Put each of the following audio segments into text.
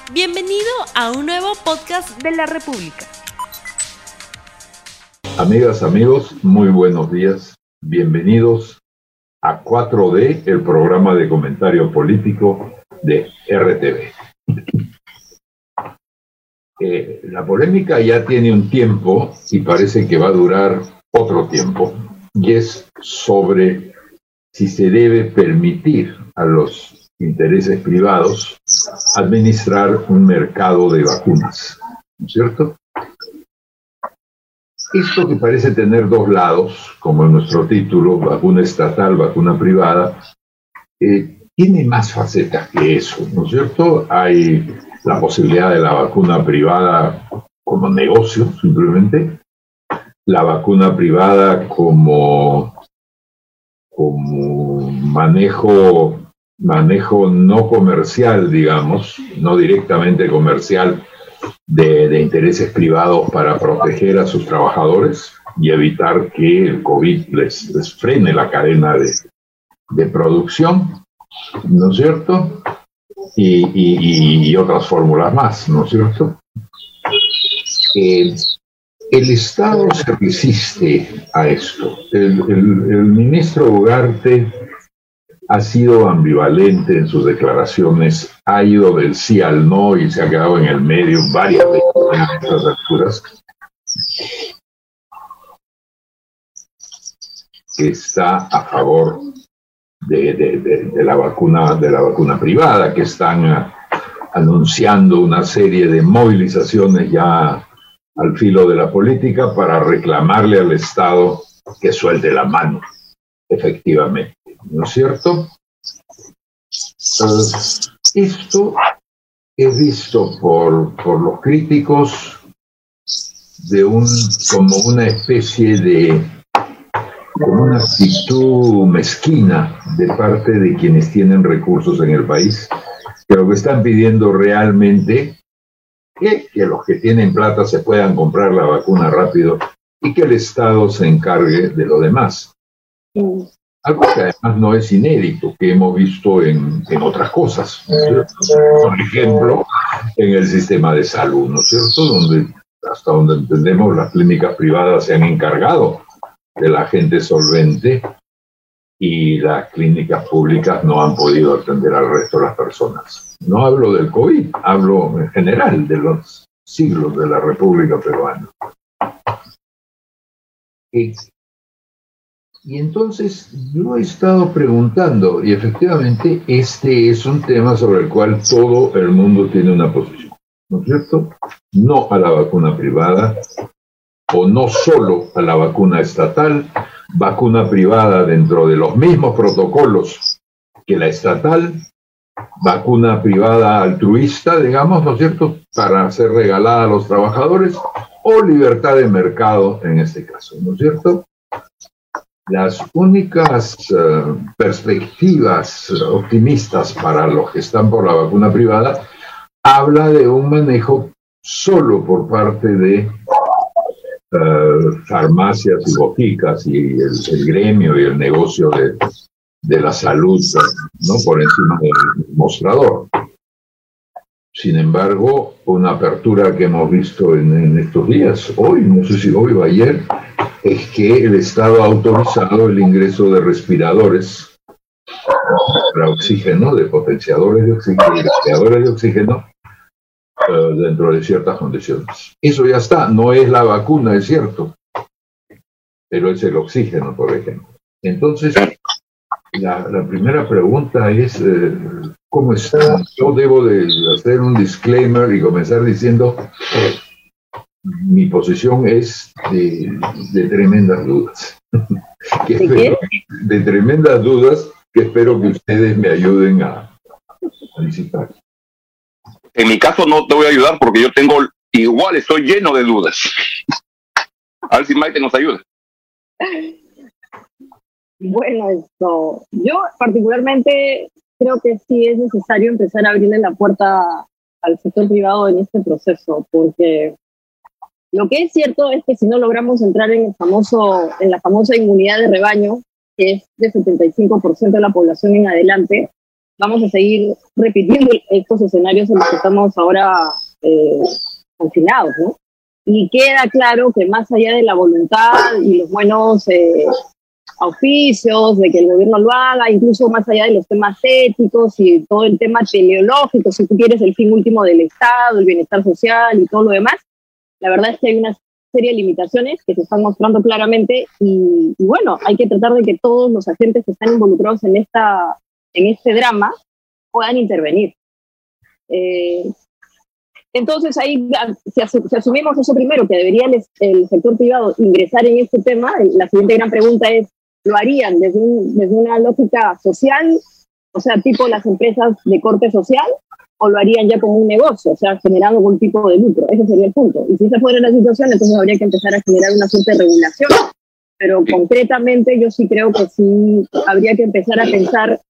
Bienvenido a un nuevo podcast de la República. Amigas, amigos, muy buenos días. Bienvenidos a 4D, el programa de comentario político de RTV. La polémica ya tiene un tiempo y parece que va a durar otro tiempo, y es sobre si se debe permitir a los intereses privados administrar un mercado de vacunas, ¿no es cierto? Esto que parece tener dos lados, como en nuestro título, vacuna estatal, vacuna privada, tiene más facetas que eso, ¿no es cierto? Hay la posibilidad de la vacuna privada como negocio, simplemente, la vacuna privada como manejo no comercial, digamos, no directamente comercial, de intereses privados para proteger a sus trabajadores y evitar que el COVID les frene la cadena de producción, ¿no es cierto? Y otras fórmulas más, ¿no es cierto? El Estado se resiste a esto. El ministro Ugarte ha sido ambivalente en sus declaraciones, ha ido del sí al no y se ha quedado en el medio varias veces en estas alturas. Está a favor de la vacuna privada, que están anunciando una serie de movilizaciones ya al filo de la política para reclamarle al Estado que suelte la mano, efectivamente. ¿No es cierto? Esto es visto por los críticos como una especie como una actitud mezquina de parte de quienes tienen recursos en el país, que lo que están pidiendo realmente es que los que tienen plata se puedan comprar la vacuna rápido y que el Estado se encargue de lo demás. Algo que además no es inédito, que hemos visto en otras cosas, ¿no es cierto? Por ejemplo, en el sistema de salud, ¿no es cierto? Hasta donde entendemos, las clínicas privadas se han encargado de la gente solvente y las clínicas públicas no han podido atender al resto de las personas. No hablo del COVID, hablo en general de los siglos de la República Peruana. Y entonces yo he estado preguntando, y efectivamente este es un tema sobre el cual todo el mundo tiene una posición, ¿no es cierto? No a la vacuna privada, o no solo a la vacuna estatal, vacuna privada dentro de los mismos protocolos que la estatal, vacuna privada altruista, digamos, ¿no es cierto?, para ser regalada a los trabajadores, o libertad de mercado en este caso, ¿no es cierto? Las únicas perspectivas optimistas para los que están por la vacuna privada habla de un manejo solo por parte de farmacias y boticas y el gremio y el negocio de la salud, ¿no?, por encima del mostrador. Sin embargo, una apertura que hemos visto en estos días, hoy, no sé si hoy o ayer, es que el Estado ha autorizado el ingreso de respiradores para oxígeno, de potenciadores de oxígeno, y respiradores de oxígeno dentro de ciertas condiciones. Eso ya está, no es la vacuna, es cierto, pero es el oxígeno, por ejemplo. Entonces, la primera pregunta es, ¿cómo está? Yo debo de hacer un disclaimer y comenzar diciendo mi posición es de tremendas dudas. De tremendas dudas que espero que ustedes me ayuden a disipar. En mi caso no te voy a ayudar porque yo estoy lleno de dudas. A ver si Maite nos ayuda. Bueno, yo particularmente creo que sí es necesario empezar a abrirle la puerta al sector privado en este proceso, porque lo que es cierto es que si no logramos entrar en la famosa inmunidad de rebaño, que es de 75% de la población en adelante, vamos a seguir repitiendo estos escenarios en los que estamos ahora confinados, ¿no? Y queda claro que más allá de la voluntad y los buenos auspicios de que el gobierno lo haga, incluso más allá de los temas éticos y todo el tema teleológico, si tú quieres el fin último del Estado, el bienestar social y todo lo demás, la verdad es que hay una serie de limitaciones que se están mostrando claramente y bueno, hay que tratar de que todos los agentes que están involucrados en este drama puedan intervenir. Entonces ahí, si asumimos eso primero, que debería el sector privado ingresar en este tema, la siguiente gran pregunta es, ¿lo harían desde una lógica social, o sea, tipo las empresas de corte social, o lo harían ya como un negocio, o sea, generando algún tipo de lucro? Ese sería el punto. Y si esa fuera la situación, entonces habría que empezar a generar una suerte de regulación. Pero concretamente yo sí creo que sí habría que empezar a pensar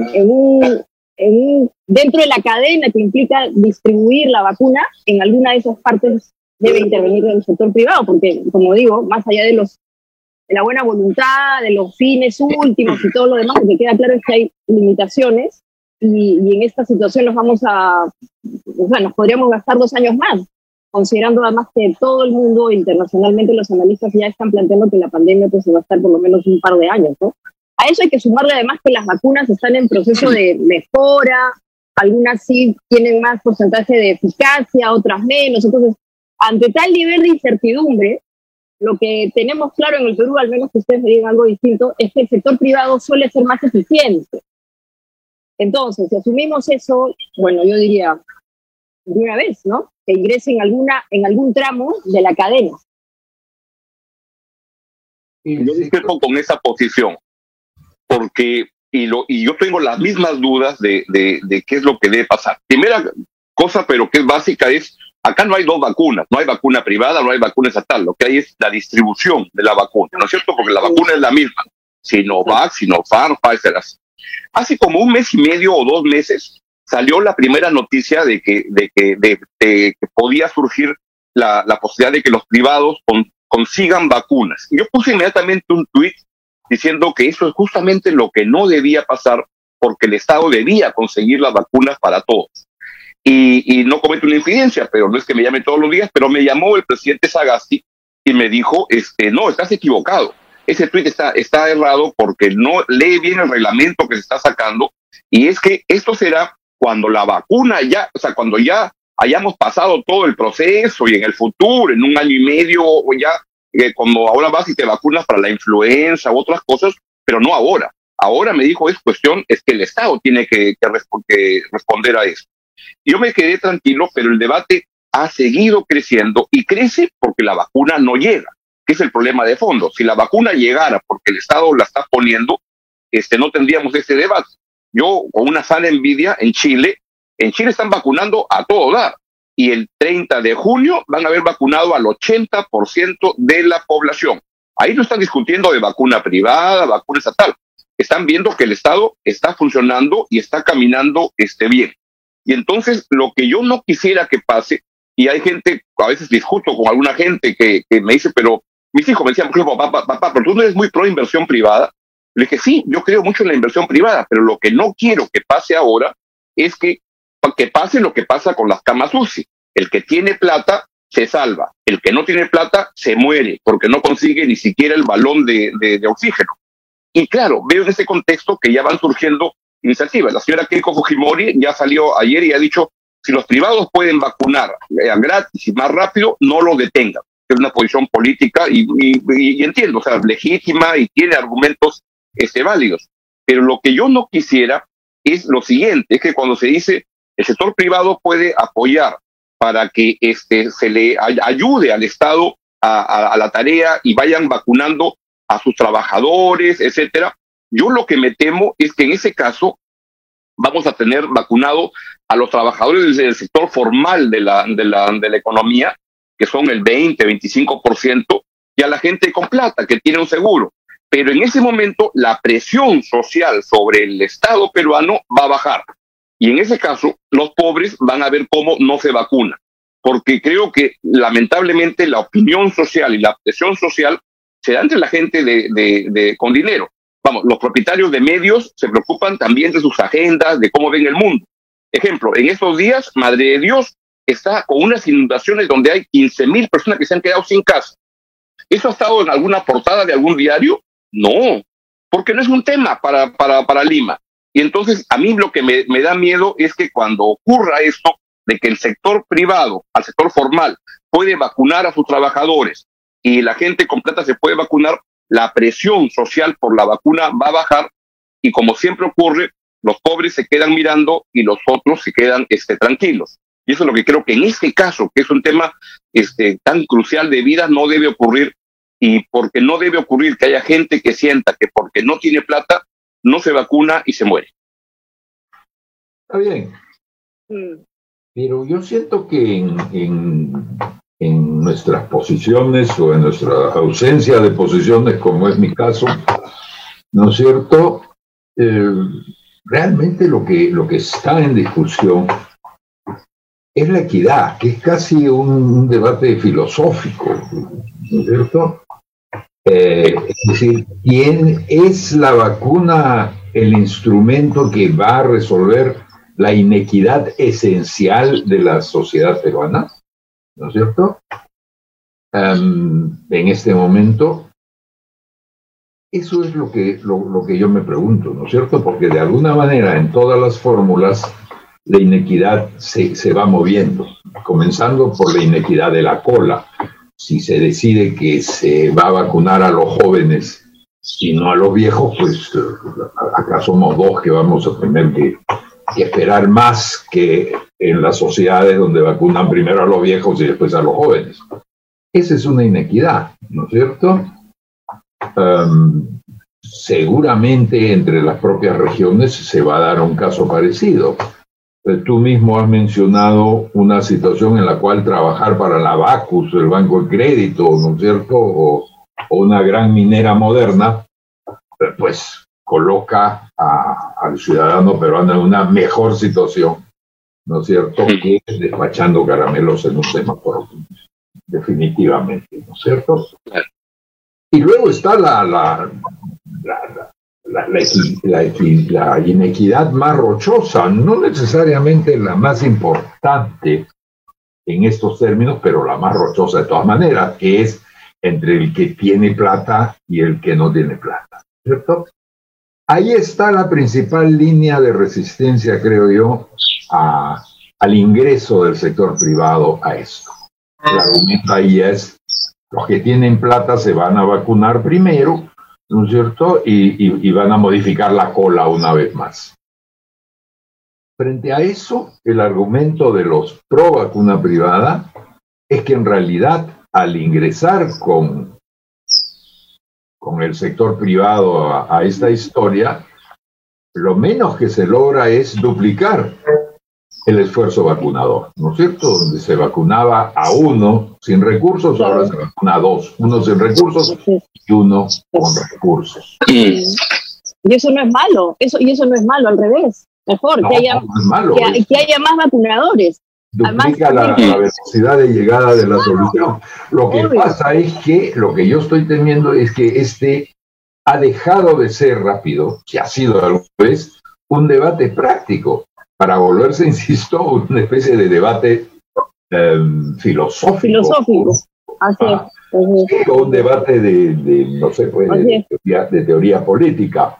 dentro de la cadena que implica distribuir la vacuna, en alguna de esas partes debe intervenir el sector privado, porque, como digo, más allá de la buena voluntad, de los fines últimos y todo lo demás, lo que queda claro es que hay limitaciones y en esta situación nos podríamos gastar 2 años más, considerando además que todo el mundo, internacionalmente los analistas ya están planteando que la pandemia pues se va a estar por lo menos un par de años, ¿no? A eso hay que sumarle además que las vacunas están en proceso de mejora, algunas sí tienen más porcentaje de eficacia, otras menos. Entonces, ante tal nivel de incertidumbre, lo que tenemos claro en el Perú, al menos que ustedes me digan algo distinto, es que el sector privado suele ser más eficiente. Entonces, si asumimos eso, bueno, yo diría, de una vez, ¿no? Que ingrese en algún tramo de la cadena. Yo discrepo con esa posición, porque, y yo tengo las mismas dudas de qué es lo que debe pasar. Primera cosa, pero que es básica, es, acá no hay 2 vacunas, no hay vacuna privada, no hay vacuna estatal, lo que hay es la distribución de la vacuna, ¿no es cierto? Porque la vacuna es la misma, Sinovac, Sinopharm, Pfizer. Hace como 1 mes y medio o 2 meses salió la primera noticia de que podía surgir la posibilidad de que los privados consigan vacunas. Y yo puse inmediatamente un tuit diciendo que eso es justamente lo que no debía pasar, porque el Estado debía conseguir las vacunas para todos. Y no cometo una infidencia, pero no es que me llame todos los días, pero me llamó el presidente Sagasti y me dijo, no, estás equivocado. Ese tuit está errado porque no lee bien el reglamento que se está sacando, y es que esto será cuando la vacuna cuando ya hayamos pasado todo el proceso y en el futuro, en 1 año y medio, o ya, como ahora vas y te vacunas para la influenza u otras cosas, pero no ahora. Ahora me dijo, es que el Estado tiene que responder a eso. Yo me quedé tranquilo, pero el debate ha seguido creciendo y crece porque la vacuna no llega, que es el problema de fondo. Si la vacuna llegara porque el Estado la está poniendo, no tendríamos este debate. Yo, con una sana envidia, en Chile están vacunando a todo dar, y el 30 de junio van a haber vacunado al 80% de la población. Ahí no están discutiendo de vacuna privada, vacuna estatal. Están viendo que el Estado está funcionando y está caminando bien. Y entonces, lo que yo no quisiera que pase, y hay gente, a veces discuto con alguna gente que me dice, pero mis hijos me decían, por ejemplo, papá, pero tú no eres muy pro inversión privada. Le dije, sí, yo creo mucho en la inversión privada, pero lo que no quiero que pase ahora es que pase lo que pasa con las camas UCI. El que tiene plata se salva, el que no tiene plata se muere porque no consigue ni siquiera el balón de oxígeno. Y claro, veo en ese contexto que ya van surgiendo iniciativas. La señora Keiko Fujimori ya salió ayer y ha dicho, si los privados pueden vacunar gratis y más rápido, no lo detengan. Es una posición política y entiendo, o sea, legítima, y tiene argumentos válidos. Pero lo que yo no quisiera es lo siguiente, es que cuando se dice el sector privado puede apoyar para que se le ayude al Estado a la tarea y vayan vacunando a sus trabajadores, etcétera. Yo lo que me temo es que en ese caso vamos a tener vacunado a los trabajadores del sector formal de la economía, que son el 20-25%, y a la gente con plata, que tiene un seguro. Pero en ese momento la presión social sobre el Estado peruano va a bajar. Y en ese caso, los pobres van a ver cómo no se vacunan. Porque creo que, lamentablemente, la opinión social y la presión social se da entre la gente con dinero. vamos, los propietarios de medios se preocupan también de sus agendas, de cómo ven el mundo. Ejemplo, en estos días, Madre de Dios está con unas inundaciones donde hay 15,000 personas que se han quedado sin casa. ¿Eso ha estado en alguna portada de algún diario? No, porque no es un tema para Lima. Y entonces a mí lo que me da miedo es que cuando ocurra esto, de que el sector privado, al sector formal, puede vacunar a sus trabajadores y la gente con plata se puede vacunar, la presión social por la vacuna va a bajar y, como siempre ocurre, los pobres se quedan mirando y los otros se quedan tranquilos. Y eso es lo que creo que en este caso, que es un tema tan crucial de vida, no debe ocurrir. Y porque no debe ocurrir que haya gente que sienta que porque no tiene plata, no se vacuna y se muere. Está bien. Pero yo siento que en nuestras posiciones o en nuestra ausencia de posiciones, como es mi caso, ¿no es cierto? Realmente lo que está en discusión es la equidad, que es casi un debate filosófico, ¿no es cierto? Es decir, ¿quién es la vacuna el instrumento que va a resolver la inequidad esencial de la sociedad peruana? ¿No es cierto? En este momento, eso es lo que yo me pregunto, ¿no es cierto? Porque de alguna manera en todas las fórmulas la inequidad se va moviendo, comenzando por la inequidad de la cola. Si se decide que se va a vacunar a los jóvenes y no a los viejos, pues acá somos dos que vamos a tener que esperar más que en las sociedades donde vacunan primero a los viejos y después a los jóvenes. Esa es una inequidad, ¿no es cierto? Seguramente entre las propias regiones se va a dar un caso parecido. Tú mismo has mencionado una situación en la cual trabajar para la Bacus, el Banco de Crédito, ¿no es cierto? O una gran minera moderna, pues coloca al ciudadano peruano en una mejor situación, ¿no es cierto?, que despachando caramelos en un semáforo, definitivamente, ¿no es cierto? Y luego está la inequidad más rochosa, no necesariamente la más importante en estos términos, pero la más rochosa de todas maneras, que es entre el que tiene plata y el que no tiene plata, ¿cierto? Ahí está la principal línea de resistencia, creo yo, al ingreso del sector privado a esto. El argumento ahí es, los que tienen plata se van a vacunar primero, ¿no es cierto? Y van a modificar la cola una vez más. Frente a eso, el argumento de los pro vacuna privada es que en realidad al ingresar con el sector privado a esta historia, lo menos que se logra es duplicar el esfuerzo vacunador, ¿no es cierto? Donde se vacunaba a uno sin recursos, ahora se vacuna a dos, uno sin recursos y uno con recursos. Y eso no es malo, eso no es malo, al revés, mejor, no, que haya más vacunadores. Duplica la velocidad de llegada de la solución. Lo que pasa es que, lo que yo estoy temiendo es que ha dejado de ser rápido, si ha sido alguna vez, un debate práctico, para volverse, insisto, una especie de debate filosófico. Así es. Sí, o un debate de no sé, pues, de teoría política.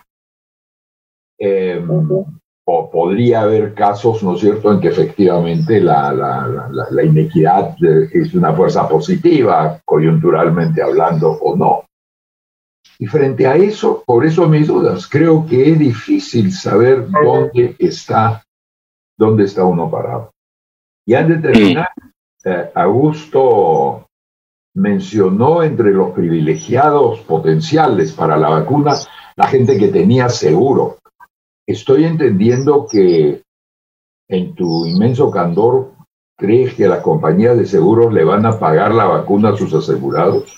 O podría haber casos, ¿no es cierto?, en que efectivamente la inequidad es una fuerza positiva, coyunturalmente hablando o no. Y frente a eso, por eso mis dudas, creo que es difícil saber dónde está uno parado. Y antes de terminar, Augusto mencionó entre los privilegiados potenciales para la vacuna la gente que tenía seguro. Estoy entendiendo que en tu inmenso candor, ¿crees que las compañías de seguros le van a pagar la vacuna a sus asegurados?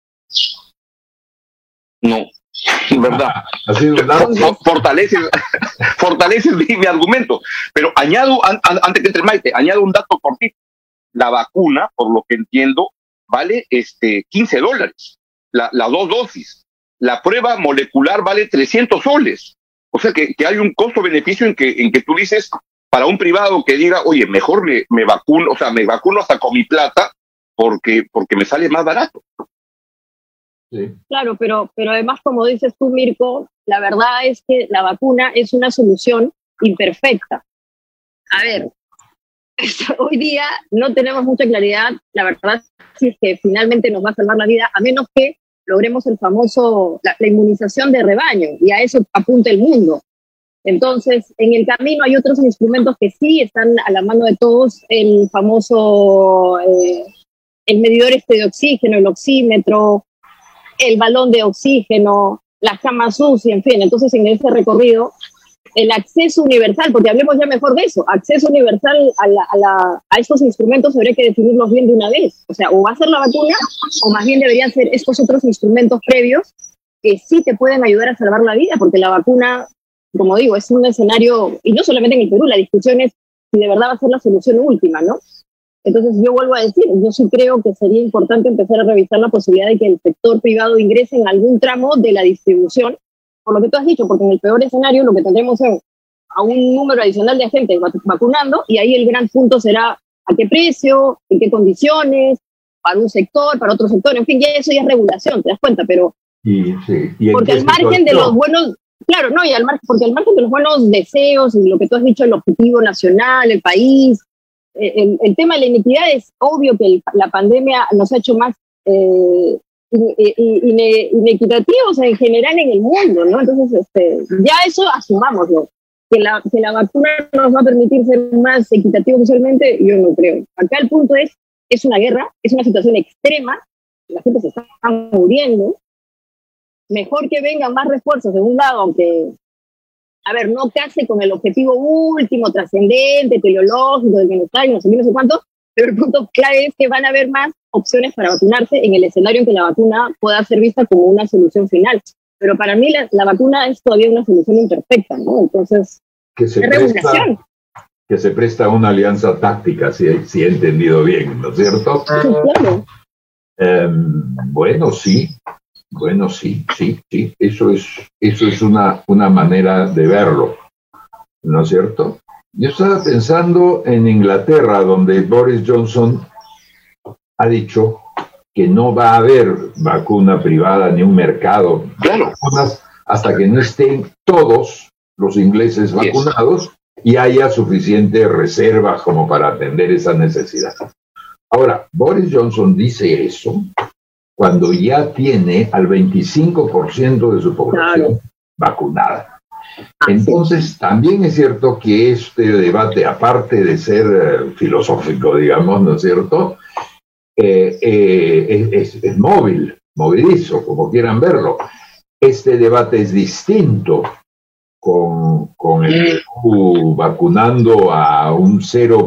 No, verdad. No, fortaleces mi argumento. Pero añado, antes que entre Maite, añado un dato cortito. La vacuna, por lo que entiendo, vale $15. Las 2 dosis. la prueba molecular vale 300 soles. O sea que hay un costo-beneficio en que tú dices, para un privado que diga, oye, mejor me vacuno, o sea, me vacuno hasta con mi plata porque me sale más barato. Sí. Claro, pero además, como dices tú, Mirko, la verdad es que la vacuna es una solución imperfecta. A ver, hoy día no tenemos mucha claridad, la verdad, si es que finalmente nos va a salvar la vida, a menos que logremos el famoso, la inmunización de rebaño, y a eso apunta el mundo. Entonces, en el camino hay otros instrumentos que sí están a la mano de todos, el famoso, el medidor de oxígeno, el oxímetro, el balón de oxígeno, las camas UCI, en fin. Entonces, en ese recorrido, el acceso universal, porque hablemos ya mejor de eso, acceso universal a estos instrumentos habría que definirlos bien de una vez. O sea, o va a ser la vacuna, o más bien deberían ser estos otros instrumentos previos que sí te pueden ayudar a salvar la vida, porque la vacuna, como digo, es un escenario, y no solamente en el Perú, la discusión es si de verdad va a ser la solución última, ¿no? Entonces yo vuelvo a decir, yo sí creo que sería importante empezar a revisar la posibilidad de que el sector privado ingrese en algún tramo de la distribución, por lo que tú has dicho, porque en el peor escenario lo que tendremos es a un número adicional de agentes vacunando, y ahí el gran punto será a qué precio, en qué condiciones, para un sector, para otro sector, en fin, ya eso ya es regulación, te das cuenta, pero ¿Y porque al margen de los buenos, claro, no, porque al margen de los buenos deseos y lo que tú has dicho, el objetivo nacional, el país, el tema de la inequidad es obvio que la pandemia nos ha hecho más inequitativos en general en el mundo, ¿no? Entonces, ya eso asumámoslo. Que la vacuna nos va a permitir ser más equitativos socialmente, yo no creo. Acá el punto es una guerra, es una situación extrema, la gente se está muriendo. Mejor que vengan más refuerzos de un lado, aunque, a ver, no case con el objetivo último, trascendente, teleológico, del bienestar y no sé cuánto, pero el punto clave es que van a haber más opciones para vacunarse en el escenario en que la vacuna pueda ser vista como una solución final. Pero para mí la vacuna es todavía una solución imperfecta, ¿no? Entonces, es regulación. Que se presta a una alianza táctica, si he entendido bien, ¿no es cierto? Sí, claro. Bueno, sí. Eso es una manera de verlo, ¿no es cierto? Yo estaba pensando en Inglaterra, donde Boris Johnson ha dicho que no va a haber vacuna privada ni un mercado de vacunas hasta que no estén todos los ingleses vacunados y haya suficiente reserva como para atender esa necesidad. Ahora, Boris Johnson dice eso cuando ya tiene al 25% de su población vacunada. Entonces, también es cierto que este debate, aparte de ser filosófico, digamos, ¿no es cierto?, es movedizo, como quieran verlo. Este debate es distinto con el Perú vacunando a un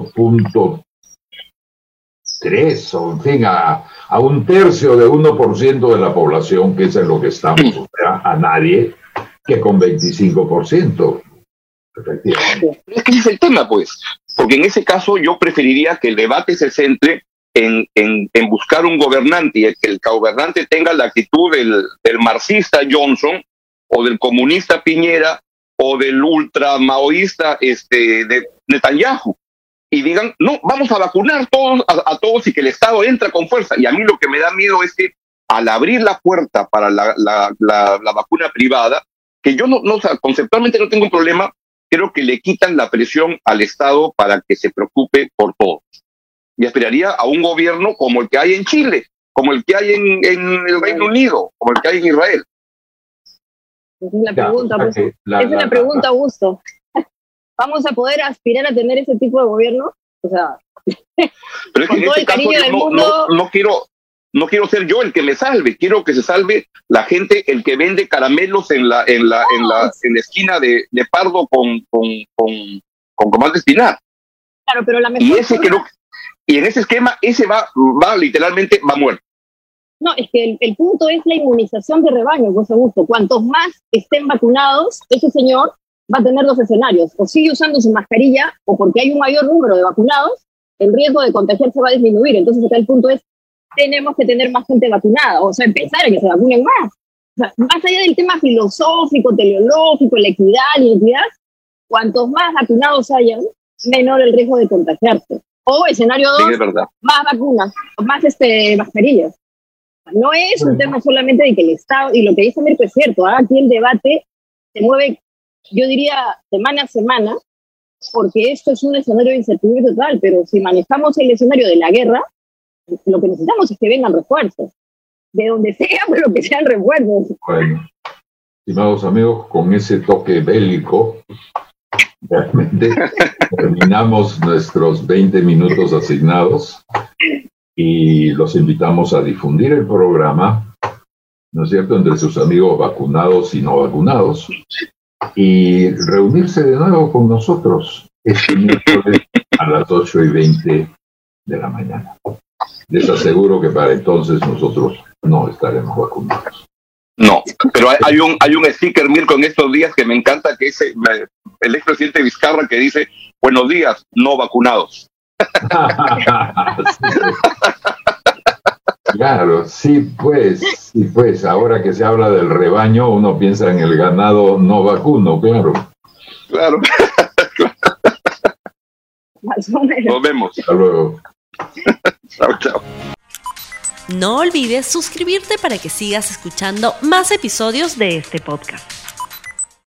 0.3, o en fin, a un tercio de 1% de la población, que es en lo que estamos, o sea, a nadie, que con 25%. Efectivamente. Es que ese es el tema, pues, porque en ese caso yo preferiría que el debate se centre en buscar un gobernante y que el gobernante tenga la actitud del marxista Johnson o del comunista Piñera o del ultramaoísta de Netanyahu, y digan, no, vamos a vacunar a todos y que el Estado entra con fuerza. Y a mí lo que me da miedo es que al abrir la puerta para la vacuna privada, que yo no, o sea, conceptualmente no tengo un problema, creo que le quitan la presión al Estado para que se preocupe por todo. Y aspiraría a un gobierno como el que hay en Chile, como el que hay en el Reino Unido, como el que hay en Israel. Esa es la pregunta, pues. Esa es la pregunta, Augusto. ¿Vamos a poder aspirar a tener ese tipo de gobierno? O sea, pero es que en este caso no quiero ser yo el que me salve, quiero que se salve la gente, el que vende caramelos en la esquina de Pardo con Tomás de Espinar. Claro, pero la mejor y en ese esquema, ese va literalmente, va muerto. No, es que el punto es la inmunización de rebaño, José Augusto. Cuantos más estén vacunados, ese señor va a tener dos escenarios: o sigue usando su mascarilla, o porque hay un mayor número de vacunados, el riesgo de contagiarse va a disminuir. Entonces acá el punto es, tenemos que tener más gente vacunada, o sea, empezar a que se vacunen más. sea, más allá del tema filosófico, teleológico, la equidad, la identidad, cuantos más vacunados hayan, menor el riesgo de contagiarse. O escenario 2, sí, es verdad. más vacunas, más mascarillas. No es un tema solamente de que el Estado, y lo que dice Mirko es cierto, aquí el debate se mueve, yo diría, semana a semana, porque esto es un escenario de incertidumbre total, pero si manejamos el escenario de la guerra, lo que necesitamos es que vengan refuerzos, de donde sea, pero que sean refuerzos. Bueno, estimados amigos, con ese toque bélico, realmente terminamos nuestros 20 minutos asignados y los invitamos a difundir el programa, ¿no es cierto?, entre sus amigos vacunados y no vacunados, y reunirse de nuevo con nosotros este miércoles a las 8:20 de la mañana. Les aseguro que para entonces nosotros no estaremos vacunados. No, pero hay un sticker, Mirko, en estos días que me encanta, que es el expresidente Vizcarra, que dice: buenos días, no vacunados. Claro, sí pues, ahora que se habla del rebaño, uno piensa en el ganado no vacuno, claro. Claro. Más o menos. Nos vemos. Hasta luego. Chao, chao. No olvides suscribirte para que sigas escuchando más episodios de este podcast.